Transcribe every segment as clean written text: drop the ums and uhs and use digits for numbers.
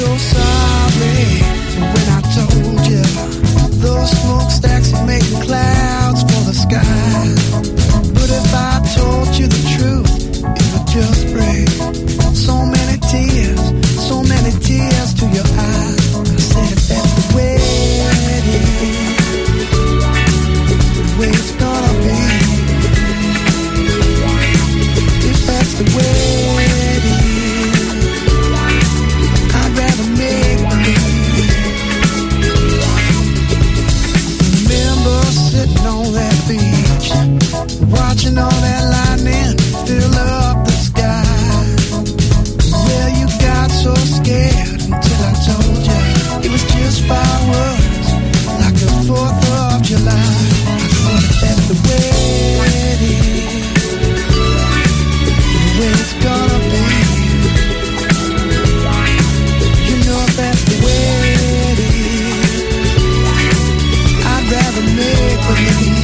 so sorry when I told you those smokestacks are making clouds for the sky. But if I told you the truth, it would just bring so many tears to your eyes. I said that's the way it is, the way it's gonna be. If that's the way it is, I'd rather make believe. Remember sitting on that beach, watching all that lightning fill up the sky. Well, you got so scared until I told you it was just fireworks, like the 4th of July. I said that's the way it is, the way it's gonna be. You know if that's the way it is, I'd rather make believe.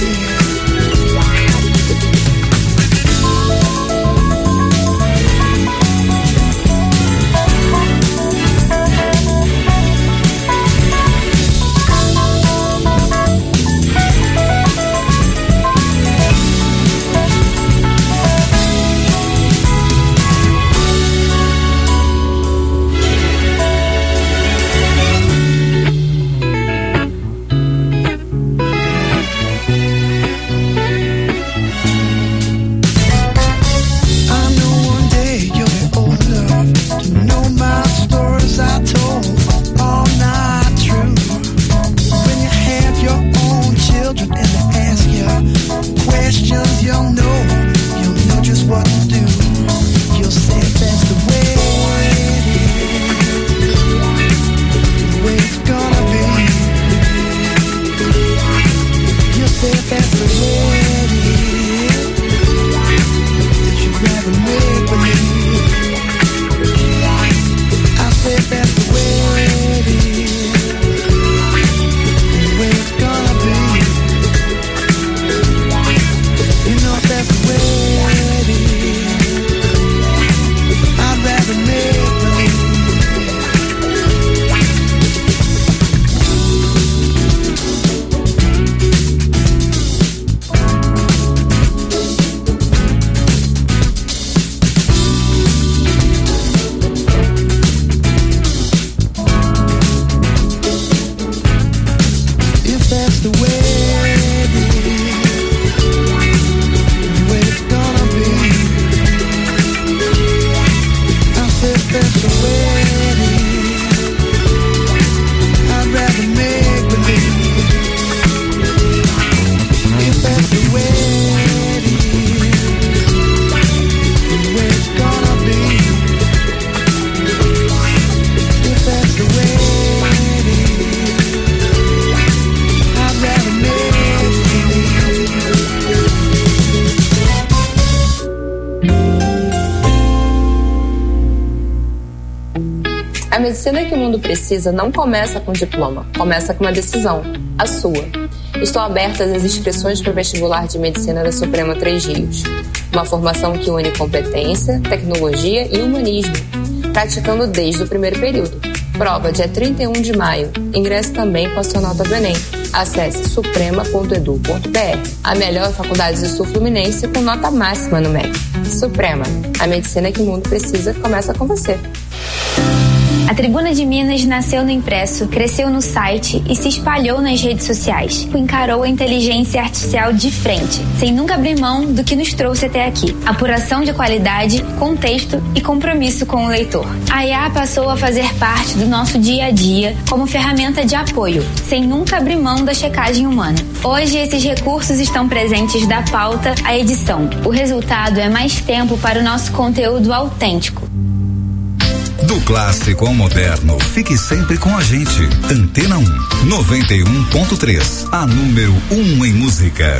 A medicina que o mundo precisa não começa com diploma, começa com uma decisão, a sua. Estão abertas as inscrições para o vestibular de medicina da Suprema Três Rios. Uma formação que une competência, tecnologia e humanismo, praticando desde o primeiro período. Prova dia 31 de maio. Ingresse também com a sua nota do Enem. Acesse suprema.edu.br. A melhor faculdade do Sul Fluminense com nota máxima no MEC. Suprema, a medicina que o mundo precisa começa com você. A Tribuna de Minas nasceu no impresso, cresceu no site e se espalhou nas redes sociais. Encarou a inteligência artificial de frente, sem nunca abrir mão do que nos trouxe até aqui. Apuração de qualidade, contexto e compromisso com o leitor. A IA passou a fazer parte do nosso dia a dia como ferramenta de apoio, sem nunca abrir mão da checagem humana. Hoje, esses recursos estão presentes da pauta à edição. O resultado é mais tempo para o nosso conteúdo autêntico. Do clássico ao moderno, fique sempre com a gente. Antena 1, 91.3, a número 1 em música.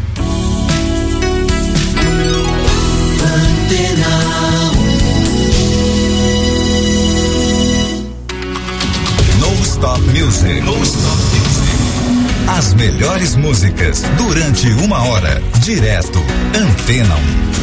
Antena 1. No Stop Music. No Stop Music. As melhores músicas durante 1 hora, direto. Antena 1.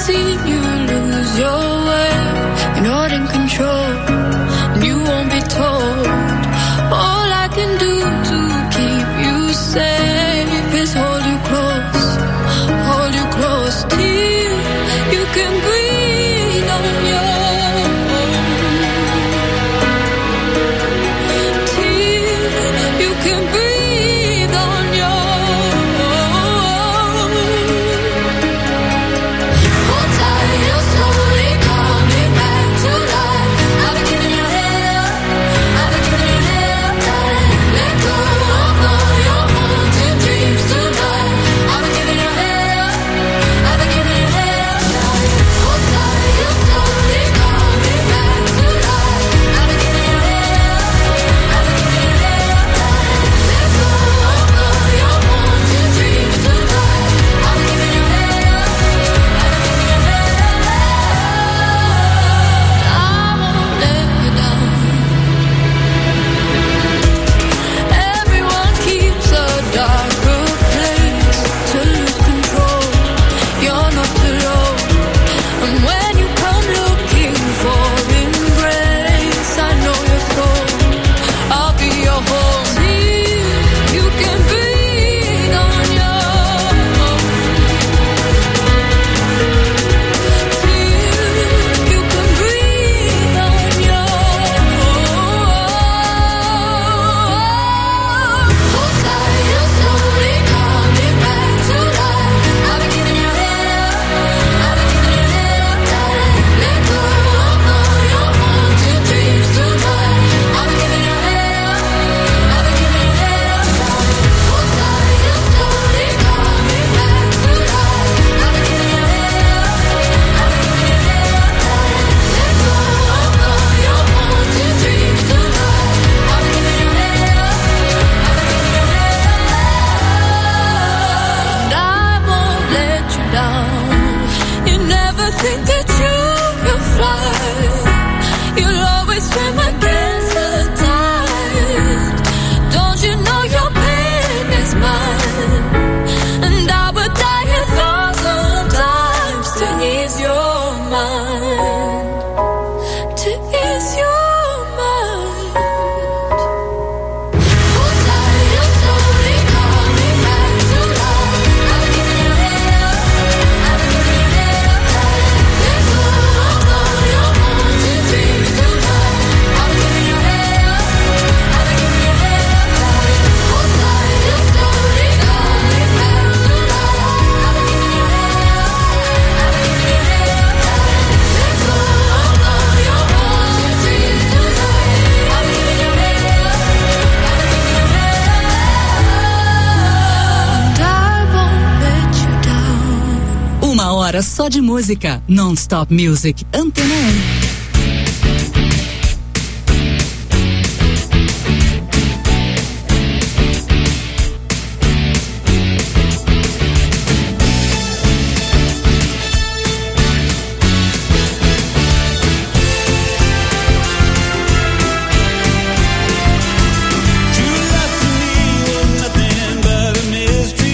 seen you lose your way. You're not in control, and you won't be told. All I can do to keep you safe is hold you close till you can breathe on your own. Till you can breathe on your own. Hold tight, you're slowly coming back to life. I've been giving you hell, I've been giving you hell tight. Let go of all your haunted dreams tonight. I've been giving you hell, I've been giving you hell tight. Hold tight, you're slowly coming back to life. I've been giving you hell, I've been giving you hell tight. Let go of all your haunted dreams tonight. I've been giving you hell, I've been giving you hell. I won't let you down. Everyone keeps a darker place to lose control. You're not alone. And when you come looking for embrace, I know your soul. I'll be your home till you can breathe on your own. Till you can breathe on your own. Hold tight, you're slowly coming back to life. I've been giving you hell, I've been giving you hell tight. Let go of all your haunted dreams tonight. I've been giving you hell, I've been giving you hell tight. Hold tight, you're slowly coming back to life. I've been giving you hell, I've been giving you hell tight. Let go of all your haunted dreams tonight. I've been giving you hell, I've been giving you hell. And I won't let you down. You never think that you will fly. You'll always swim against the tide. Don't you know your pain is mine? And I would die 1,000 times to ease your mind. To ease your mind. Hold tight, you're slowly coming back to life. I've been giving you hell, I've been giving you hell tight. Let go of all your haunted dreams tonight. I've been giving you hell, I've been giving you hell tight. Hold tight, you're slowly coming back to life. I've been giving you hell, I've been giving you hell tight. Let go of all your haunted dreams tonight. I've been giving you hell, I've been giving you hell. And I won't let you down. Uma hora só de música. Non-stop music. Antena 1. True love to me was nothing but a mystery,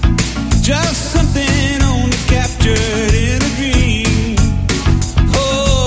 just something only captured in a dream. Oh,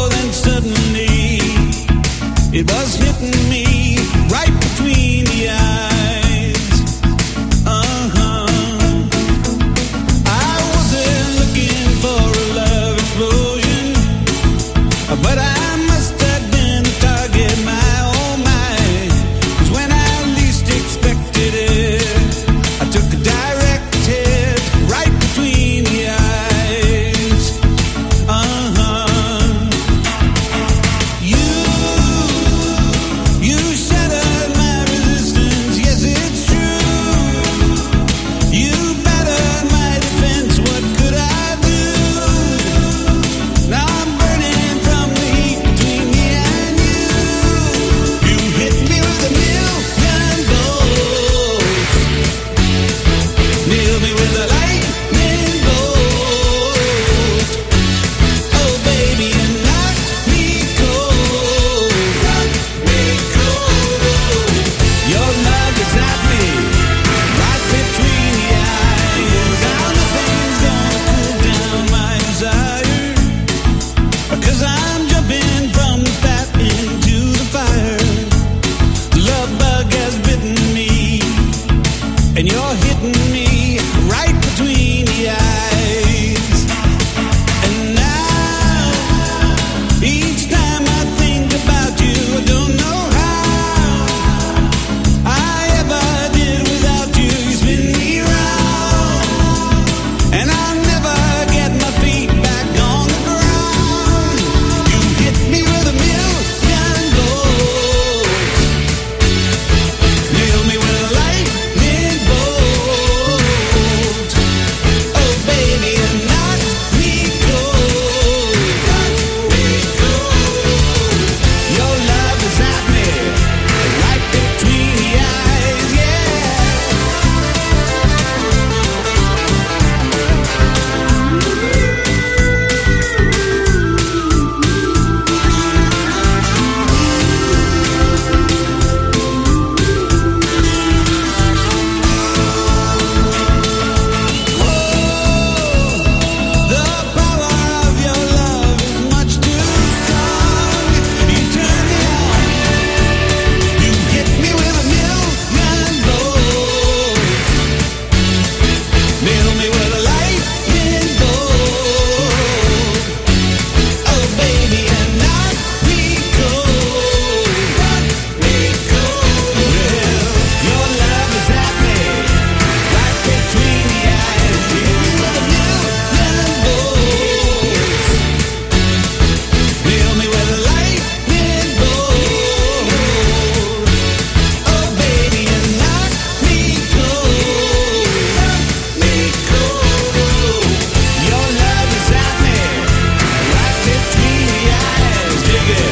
and you're hitting me right between the eyes. And now, each time I think about you, I don't know how I ever did without you. You spin me round, and I'll never get my feet back on the ground. You hit me with a million blows, nail me with a lightning bolt. Oh baby, and knock me cold, knock me cold. Your love is at me, right between the eyes, yeah. The power of your love is much too strong. You turn me on, you hit me with a million blows, nail me with a lightning bolt. Oh baby, and knock me cold, knock me cold. Well, your love is at me, right between the eyes. You hit me with a million bolts, nail me with a lightning bolt. Oh baby, and knock me cold, knock me cold. Your love is at me, right between the eyes. Dig it.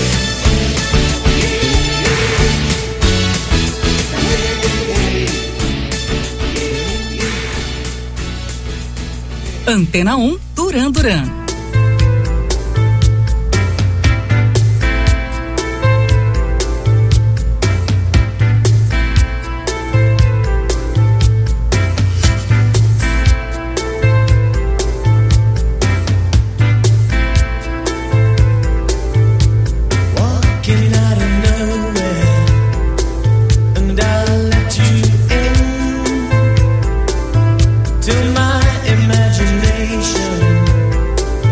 Antena 1, Duran Duran. Walking out of nowhere, and I'll let you in to my imagination.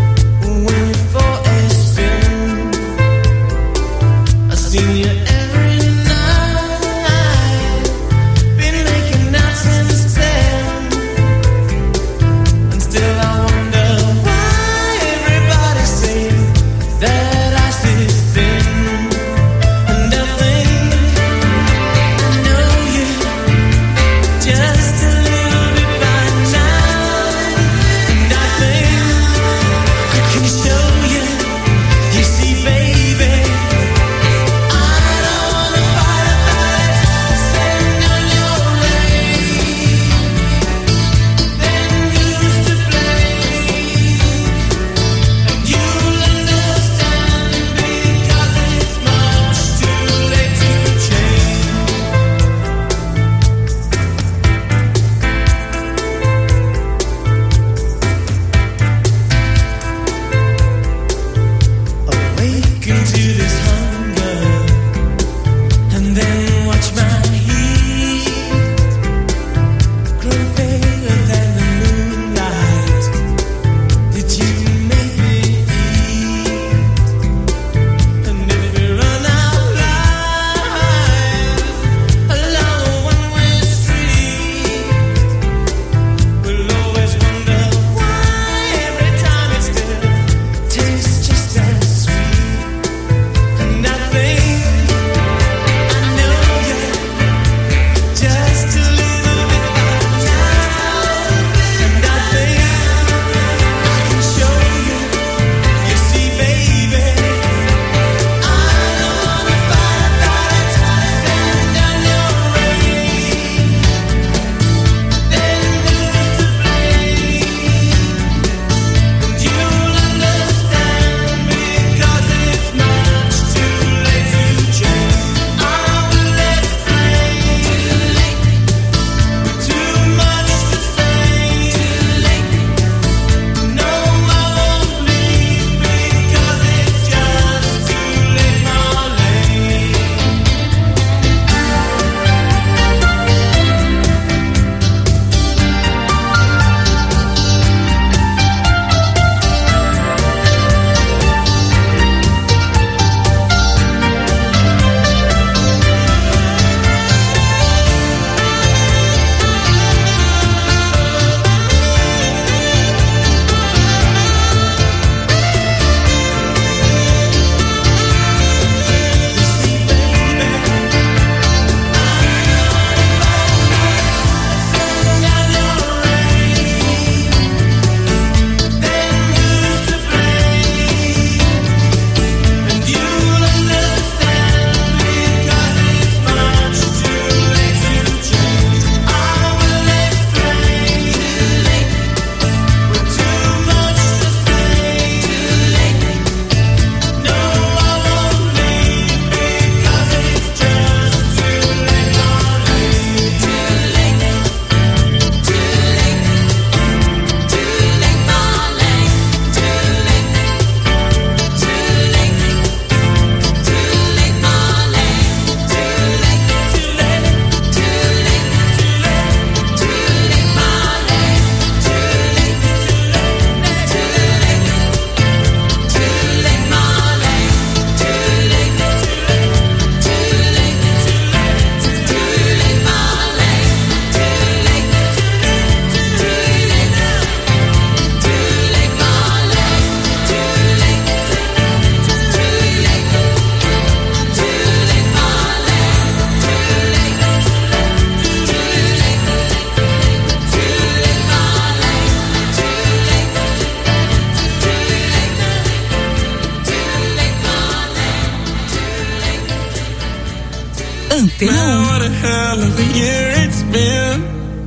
Antena Man, what a hell of a year it's been.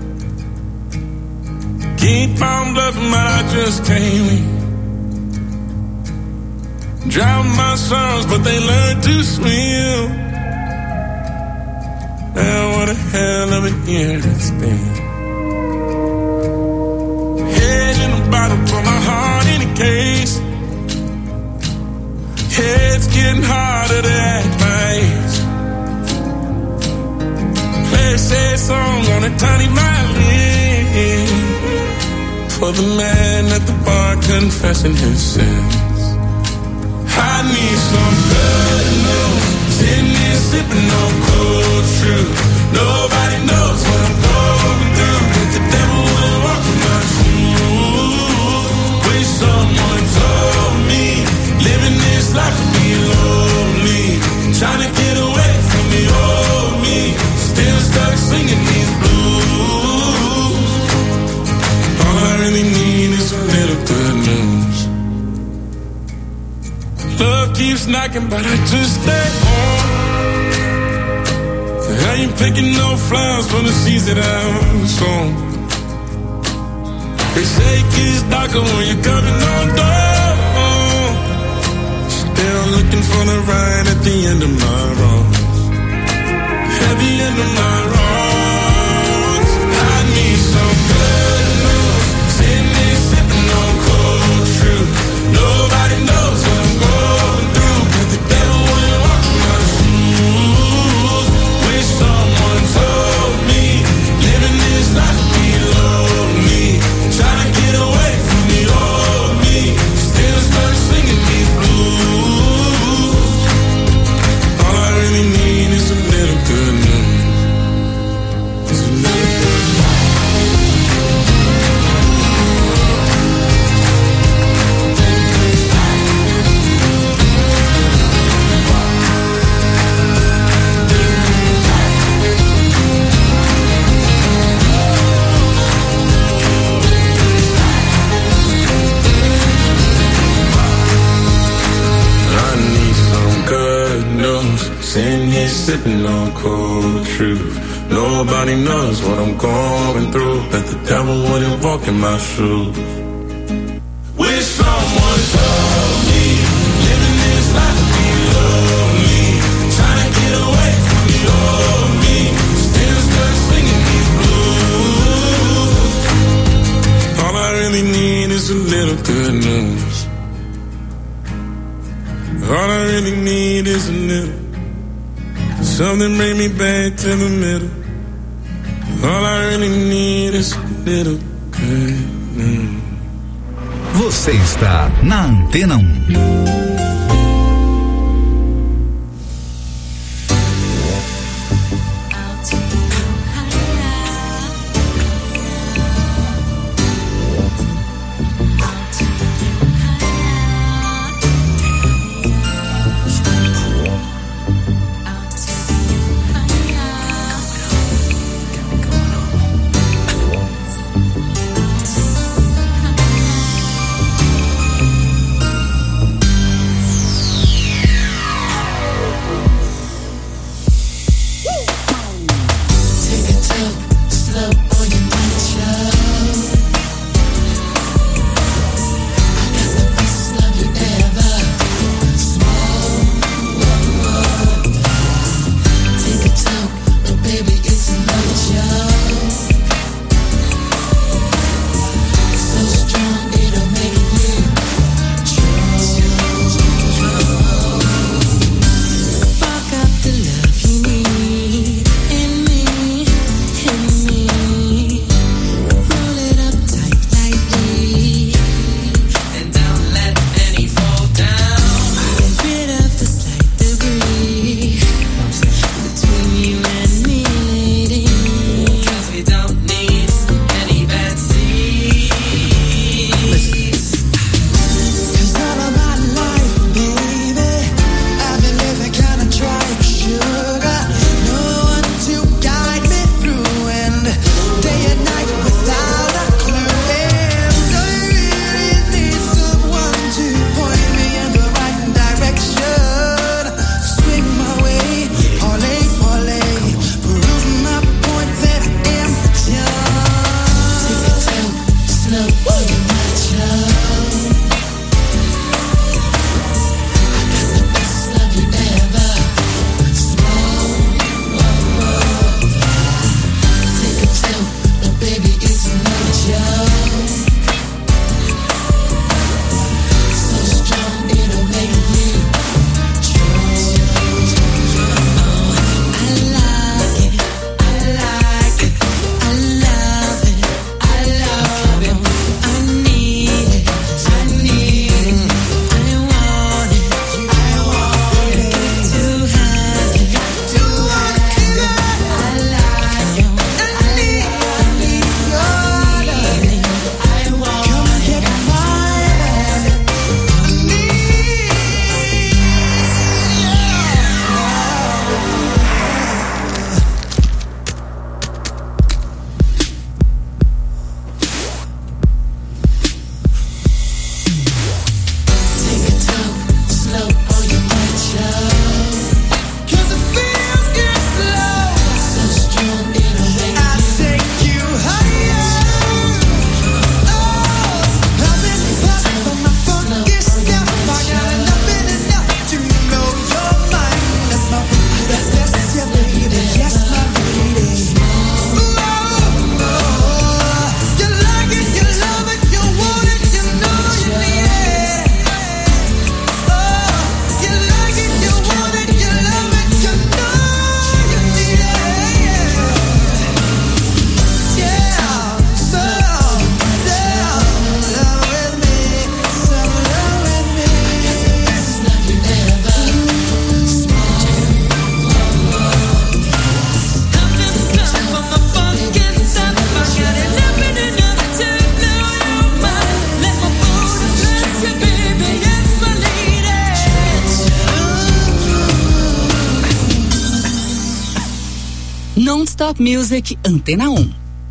Keep on bluffing, but I just can't win. Drown my sons, but they learn to swim. Man, what a hell of a year it's been. Head in a bottle, put my heart in a case. Head's getting harder to act my age. Play a sad song on a tiny violin for the man at the bar confessing his sins. I need some good news. Sitting here sipping on cold truth. Nobody knows what I'm going through, but the devil will walk in my shoes. Wish someone told me living this life would be lonely. Trying to get away from the old me. Still stuck singing these blues. All I really need is a little good news. Love keeps knocking, but I just stay home. I ain't picking no flowers from the seeds that I've sown. They say it gets darker when you're coming on down. Still looking for the right at the end of my road. At the end of my road, I need some good news. Sitting here sipping on cold truth. Nobody knows what I'm going through, but the devil will walk in my shoes. Wish someone told me living this life would be lonely. Trying to get away from the old me. Still stuck singing these blues. All I really need is a little good news. It's a little good news. I need some good news. Sitting here sipping on cold truth. Nobody knows what I'm going through, but the devil wouldn't walk in my shoes. Wish someone told me living this life would be lonely. Trying to get away from the old me. Still stuck singing these blues. All I really need is a little good news. All I really need is a little. Something bring me back to the middle. All I really need is a little good news. Você está na Antena 1. Stop Music Antena 1.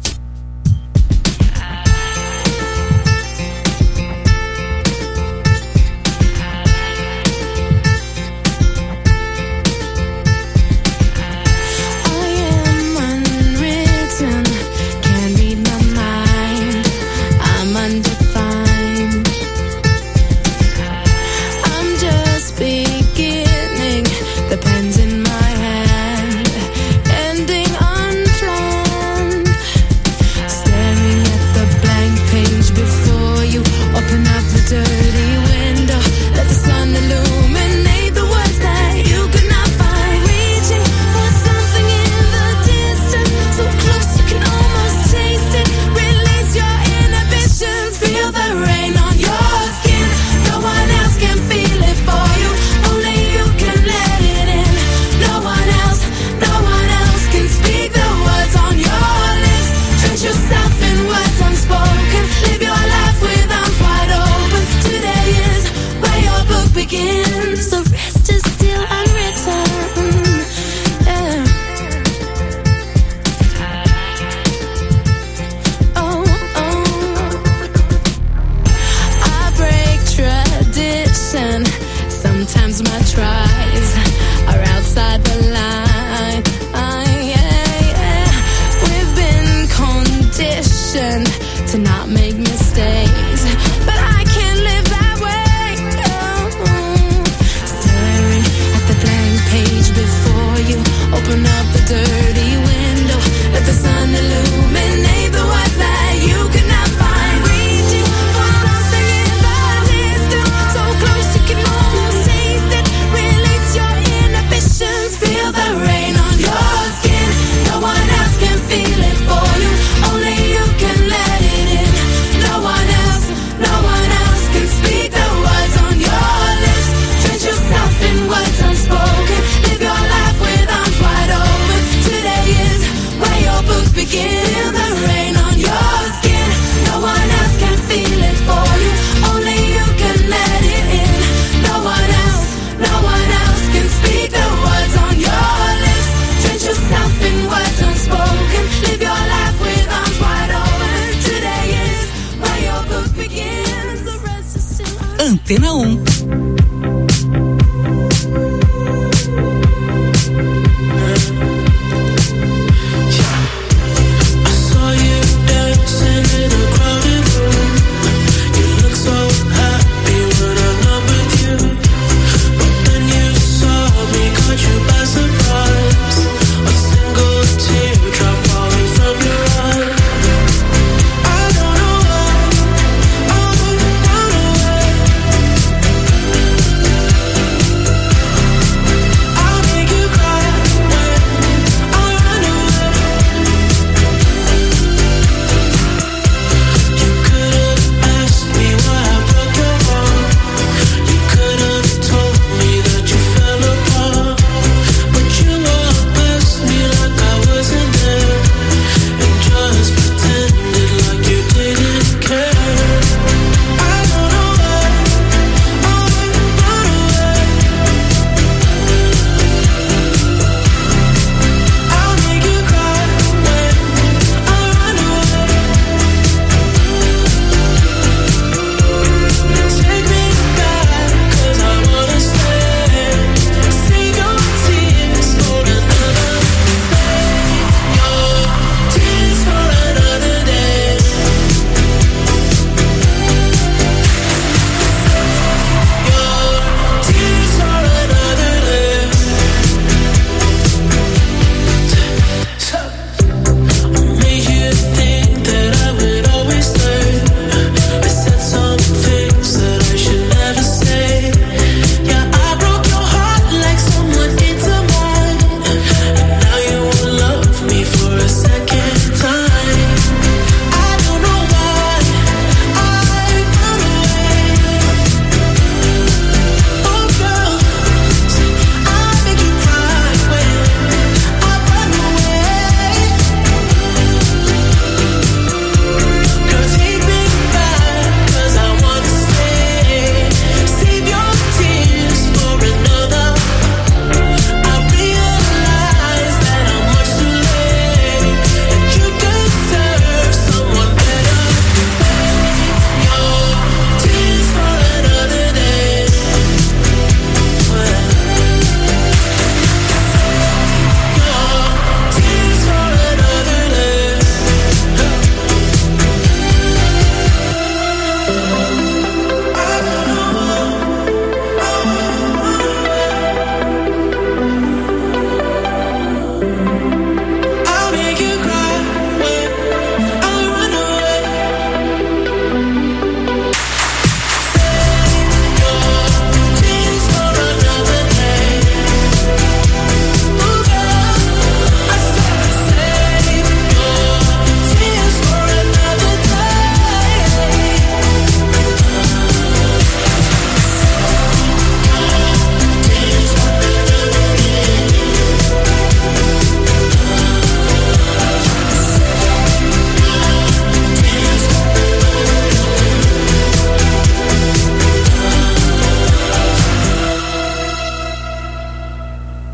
Antena 1.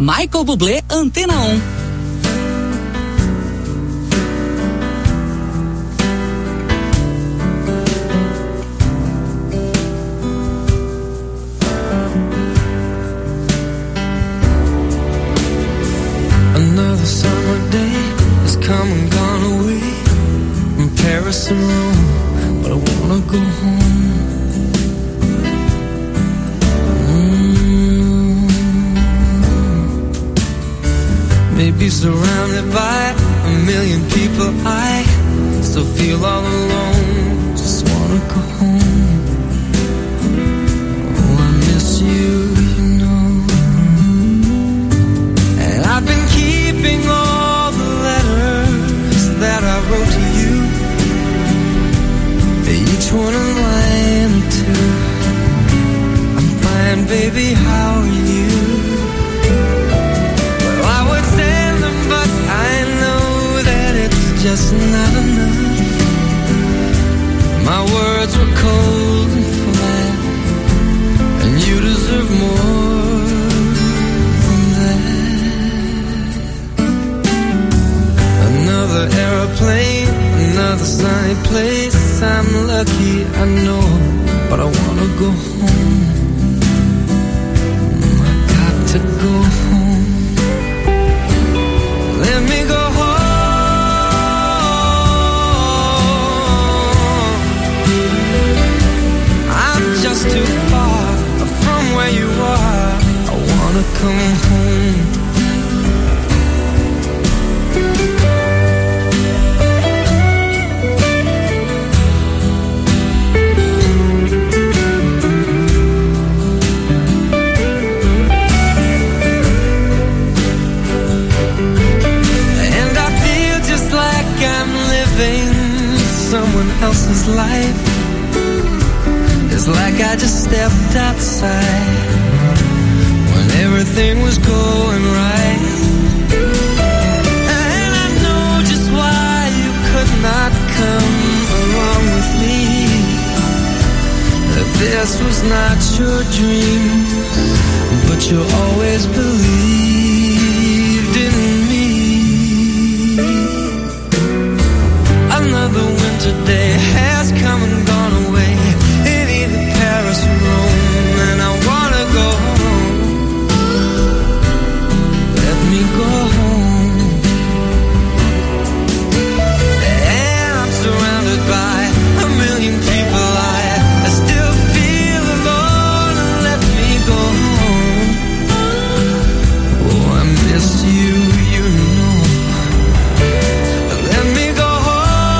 Michael Bublé, Antena 1. Another summer day has come and gone away from Paris and Rome, but I wanna go home. Maybe surrounded by a million people, I still feel all alone. Just wanna go home. Oh, I miss you, you know. And I've been keeping all the letters that I wrote to you, each one a line or two. I'm fine, baby, how are you? Just not enough. My words were cold and flat, and you deserve more than that. Another airplane, another sunny place. I'm lucky, I know, but I wanna go home. I got to go home. Let me go home. Just too far from where you are. I wanna come home. And I feel just like I'm living someone else's life. It's like I just stepped outside when everything was going right. And I know just why you could not come along with me. That this was not your dream, but you always believed in me. Another winter day has come and gone away. Paris, Rome, and I wanna go home. Let me go home. And I'm surrounded by a million people. I still feel alone. Let me go home. Oh, I miss you, you know. Let me go home.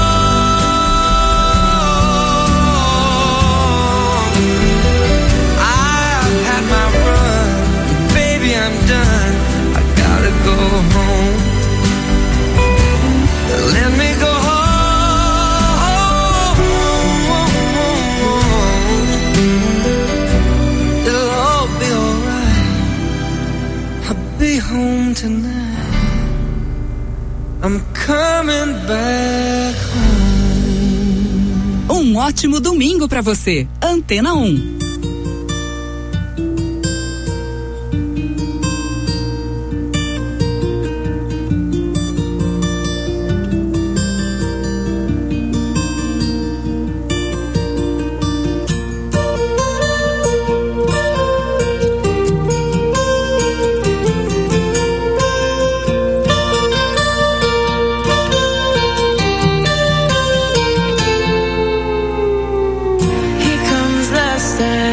Go home. Let me go home. It'll all be alright. I'll be home tonight. I'm coming back home. Ótimo domingo pra você. Antena 1. Here comes the sun.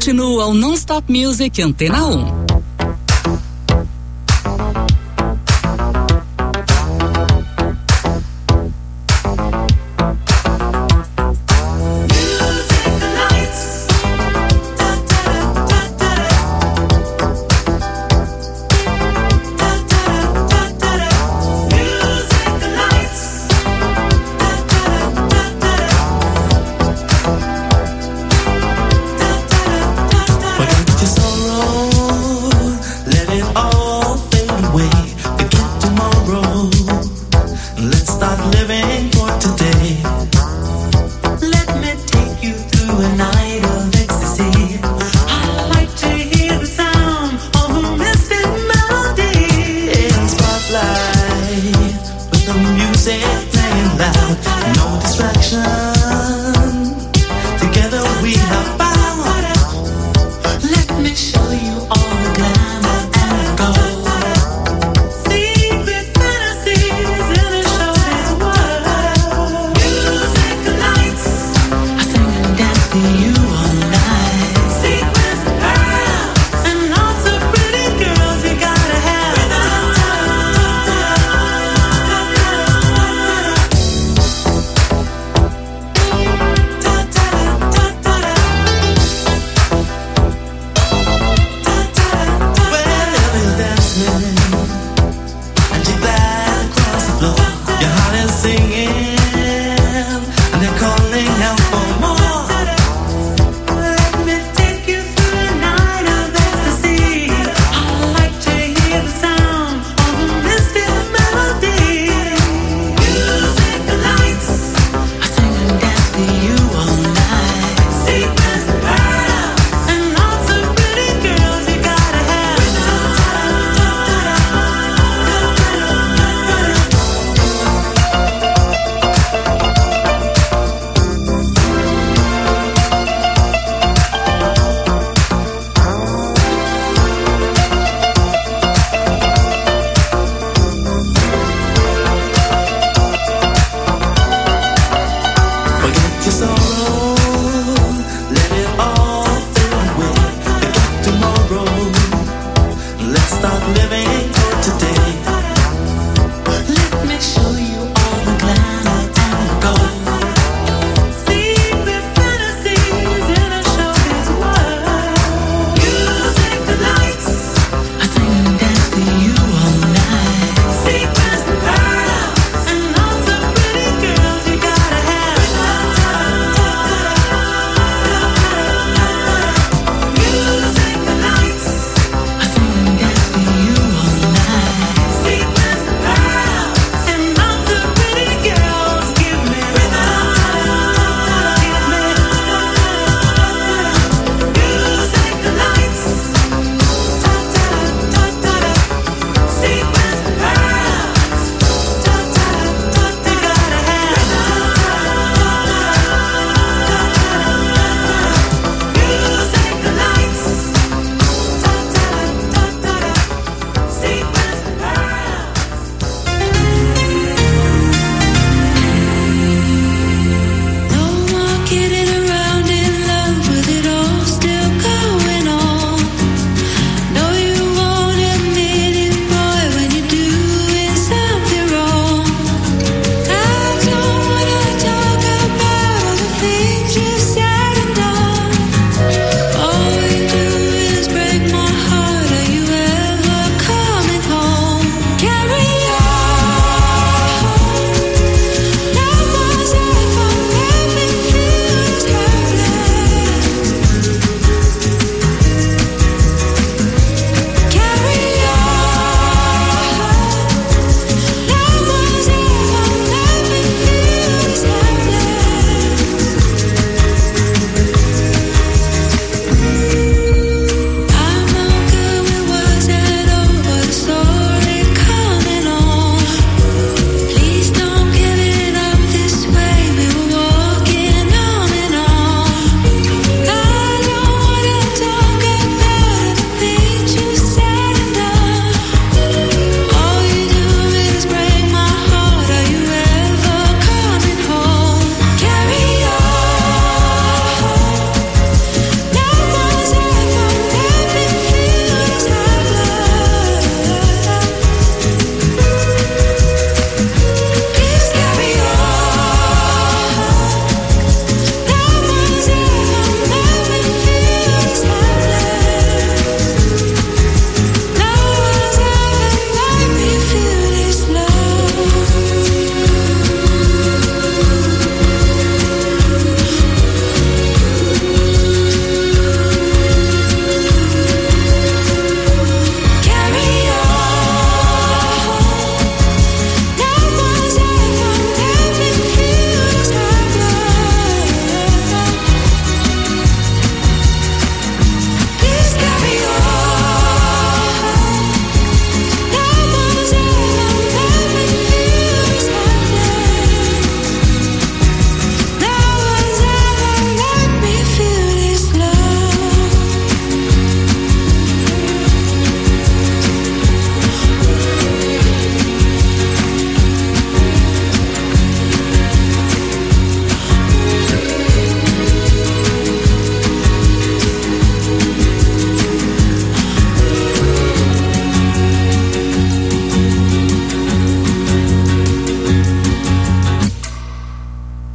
continua o Non-Stop Music Antena 1. Forget your sorrow.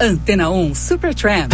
Antena 1 Supertramp.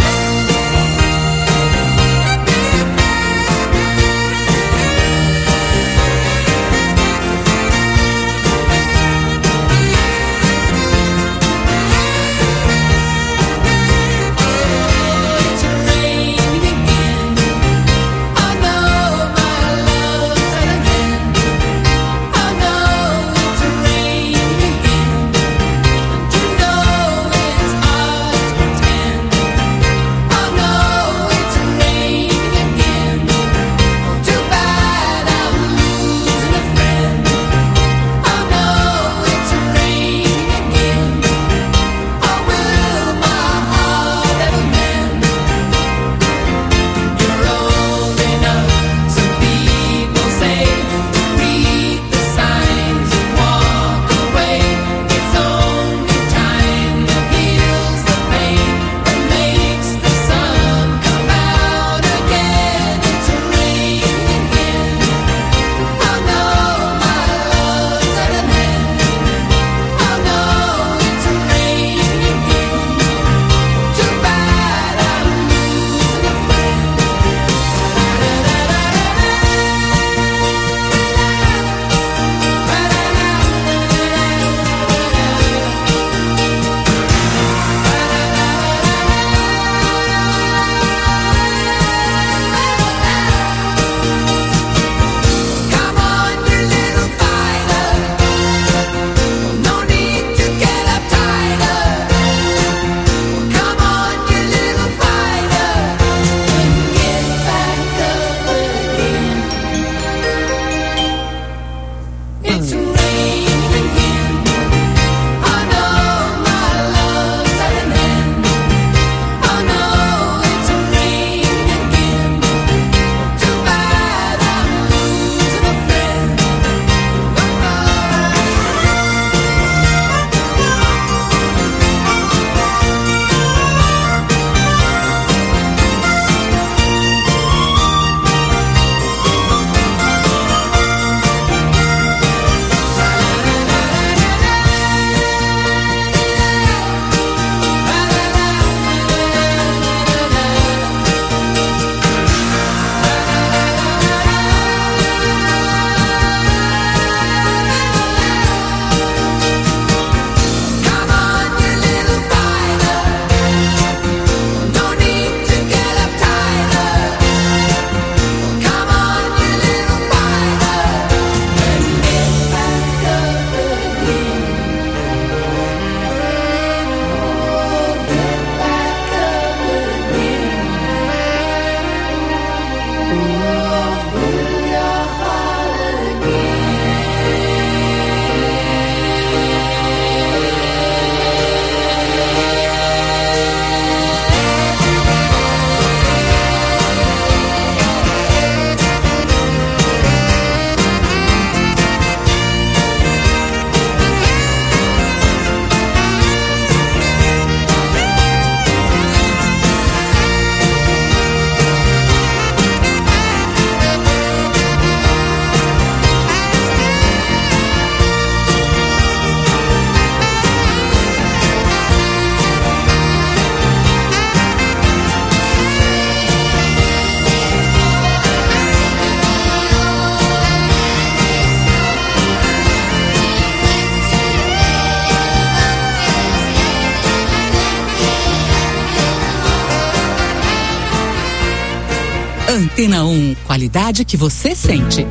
Antena 1, qualidade que você sente.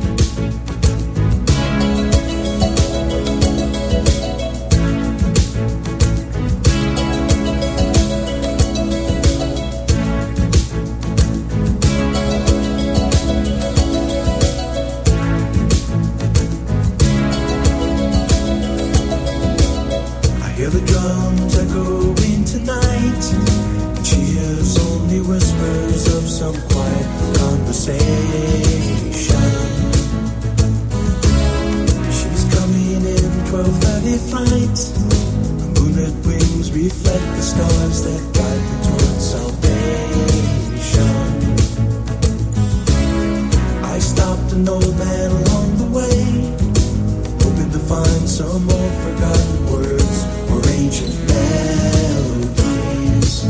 Some old forgotten words or ancient melodies.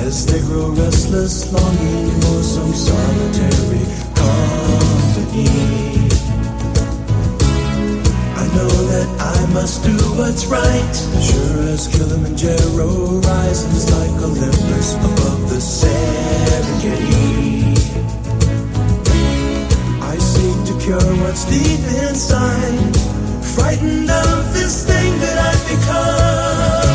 as they grow restless, longing for some solitary company. I know that I must do what's right, sure as Kilimanjaro rises like Olympus above the Serengeti. I seek to cure what's deep inside, frightened of this thing that I've become.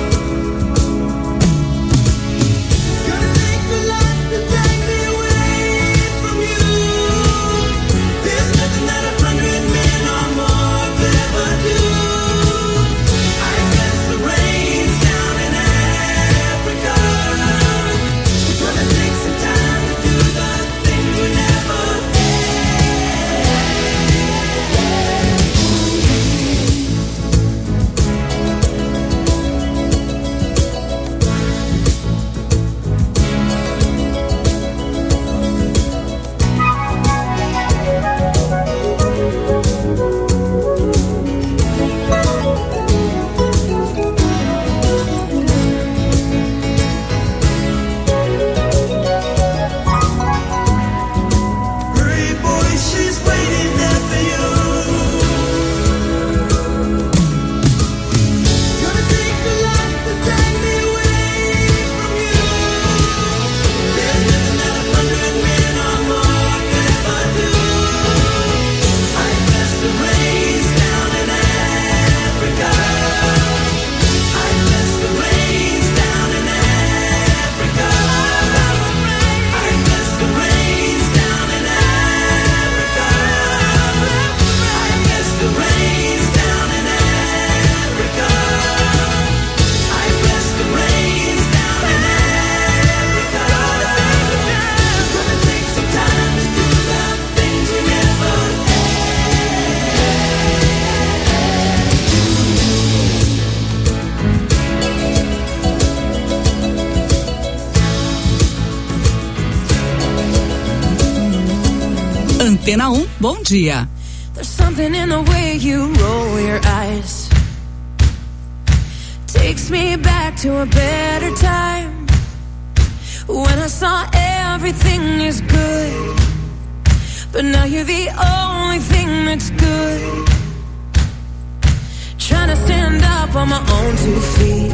Antena 1, bom dia. There's something in the way you roll your eyes, takes me back to a better time, when I saw everything is good, but now you're the only thing that's good. Trying to stand up on my own 2 feet,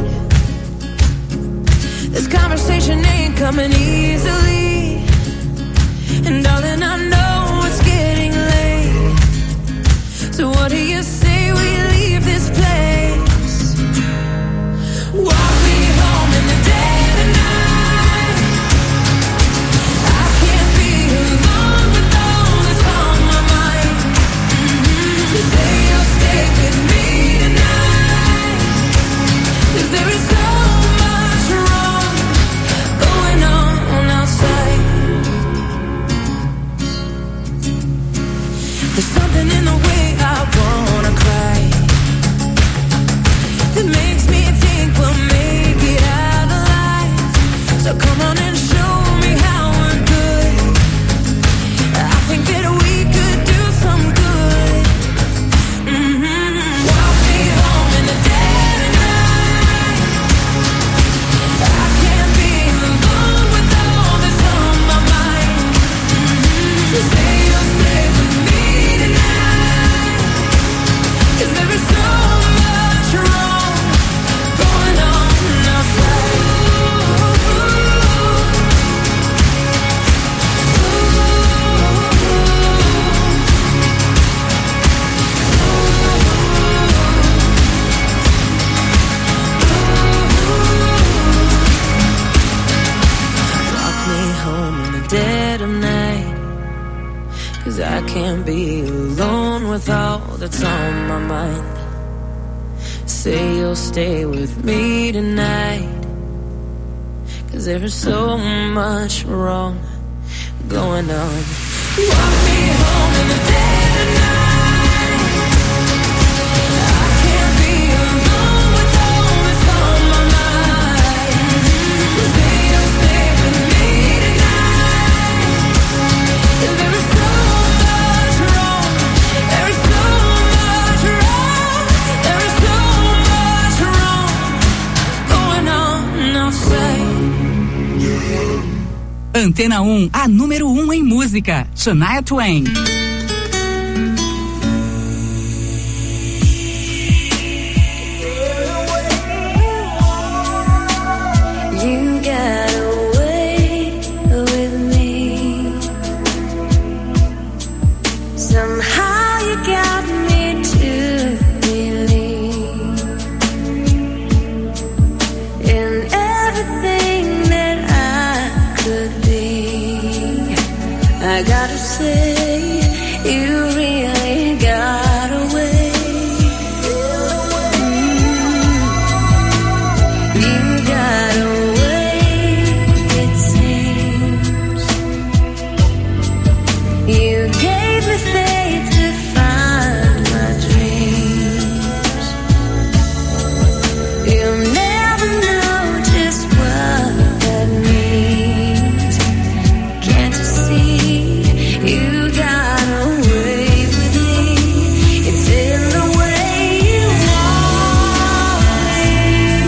this conversation ain't coming easily, and darling, I know it's getting late, so what do you say we leave this place? Walk me home in the dead of night, I can't be alone with all that's on my mind, so say you'll stay with me tonight, 'cause there is so much wrong going on outside. There's something in the way I wanna cry that makes me think we'll make it out alive. So come on and show me how we're good. I think that we could do some good. Walk me home in the dead of night, I can't be alone with all that's on my mind, so say you'll stay with me tonight, 'cause there is so much wrong going on outside. Walk me home in the dead of night, 'cause I can't be alone with all that's on my mind. Say you'll stay with me tonight, 'cause there is so much wrong going on. Walk me home in the dead of night, I can't be alone with all that's on my mind. Say you'll stay with me tonight, 'cause there is so much wrong, there is so much wrong, there is so much wrong going on outside. Antena 1, a número 1 em música. Shania Twain. You got away with me. Somehow you got me to believe in everything that I could be. I gotta say, you really got away. You got away, it seems. You gave me faith to find my dreams. You'll never know just what that means. Can't you see? You got away with me. It's in the way you want me.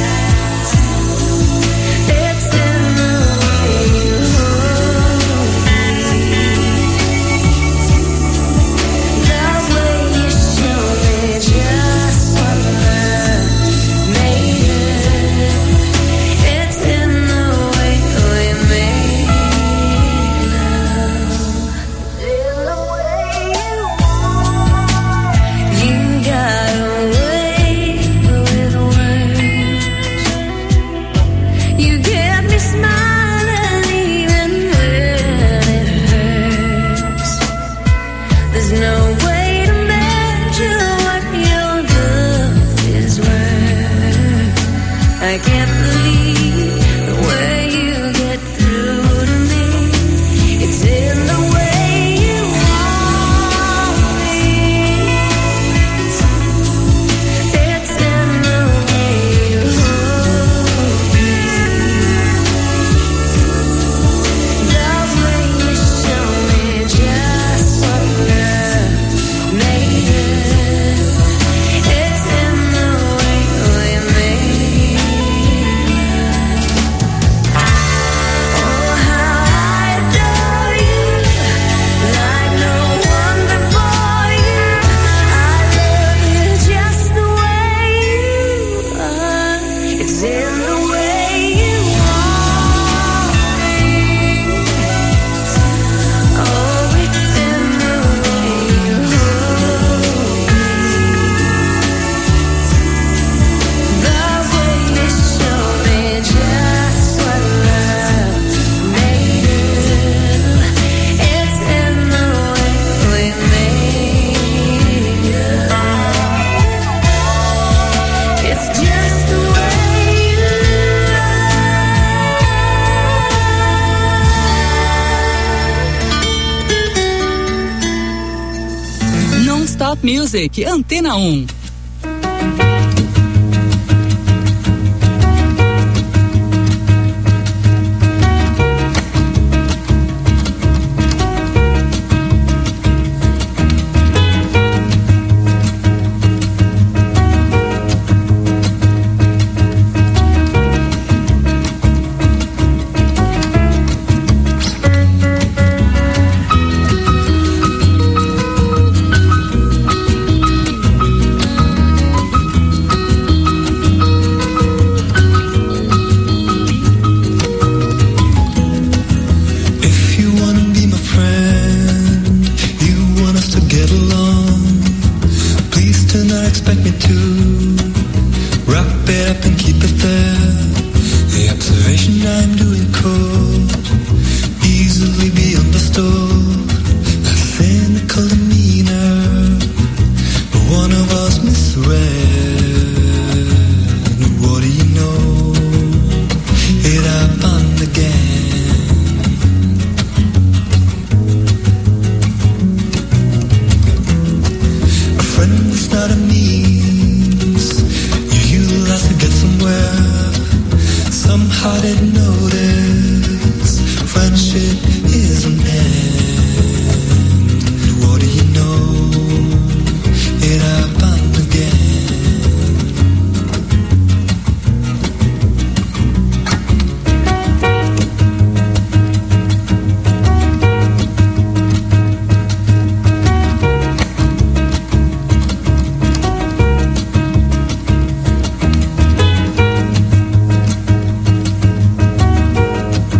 It's in the way you hold me. The way you show me just what love made it. It's in the way we made love. In the way you want. You got away with words. You get me smiling even when it hurts. There's no way to measure what your love is worth. I can't believe the way you get through to me. It's in the way you want me. It's in the way you hold me. The way you show me just what love made it. It's in the way we made love. Oh, how I adore you, like no one before you. I love you just the way you are. It's in the way you want me. Oh, it's in the way you hold me. The way you show me just what love made it. It's in the way we made love. It's just the way you Non-Stop Music, Antena 1. If you wanna be my friend, you want us to get along, please do not expect me to wrap it up and keep it there. The observation I'm doing could easily be understood. A cynical demeanor, but one of us misread. What do you know? It happened again. A friend is not a means you utilize to get somewhere. Somehow didn't notice friendship